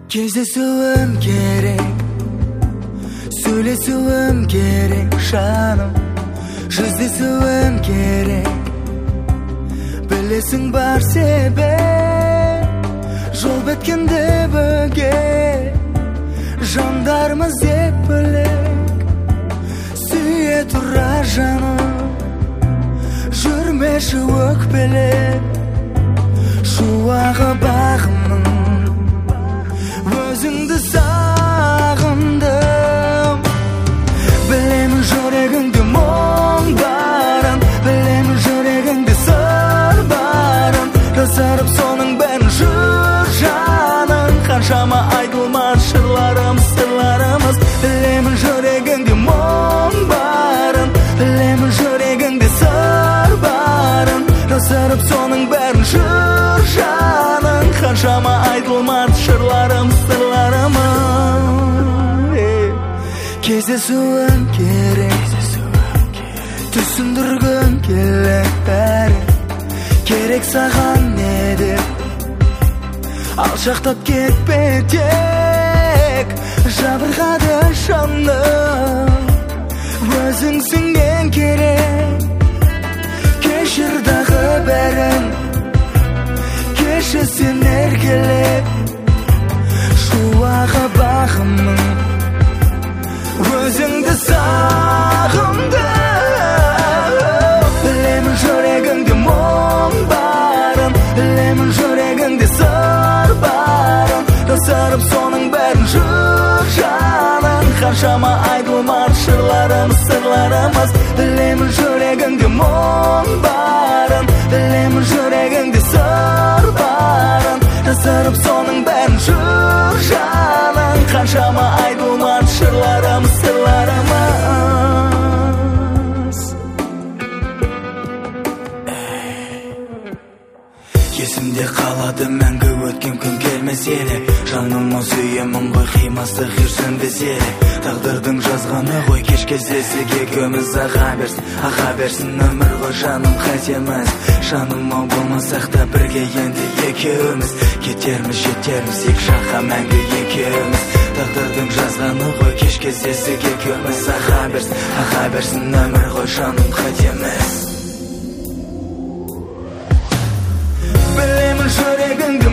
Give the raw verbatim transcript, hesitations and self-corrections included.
Кездесуім керек, сөйлесуім керек жаным, жүздесуім керек. Білесің бар себеп, жол беткенде бөге, жандармыз деп бөлек. Сүйе тұра жаным, жүрмеші өкпелеп. Шуағы бағымның өзіңді сағындым. Білемін жүрегіңде мұң барын, білемін жүрегіңде сыр барын. Жасарып соның бәрін жүр жаның, қаншама айтылмас шырларымыз, сырларымыз. Білемін жүрегіңде мұң барын, білемін жүрегіңде сыр барын. Жасарып соның бәрін жүр жаның, қаншама айтылмас шырларымыз, сырларымыз. Кездесуім керек, түсіндіргім келек бәрі. Керек саған не деп, алшақтап кетпе тек. Жабырғады жаным, өзіңсің ең керек. Кешір дағы бәрін, кеші сен еркелеп. Шуағы бағымның өзіңді сағындым. Білемін жүрегіңде мұң барын, білемін жүрегіңде сыр барын. Жасарып соның бәрін жүр жаның, қаншама айтылмас шырларымыз, сырларымыз. Білемін жүрегіңде мұң барын, білемін жүрегіңде сыр барын. Жасарып соның бәрін жүр жаның, қаншама айтылмас шырларымыз, сырларымыз. Есімде қалады мәңгі өткен күн келмес еле. Жаныма сүйемін ғой, қимасы қирсінбес еле. Тағдырдың жазғаны ғой, кеш кездесек екеуміз. Аға берсін, аға берсін өмір ғой жаным, қайтеміз. Жаныма болмасақ та бірге енді екеуміз. Кетерміз, жетерміз екі жаққа мәңгі екеуміз. Тағдырдың жазғаны ғой, кеш кездесек екеуміз. Аға берсін, аға берсін өмір ғой жаным, қайтеміз. Білемін жүрегіңде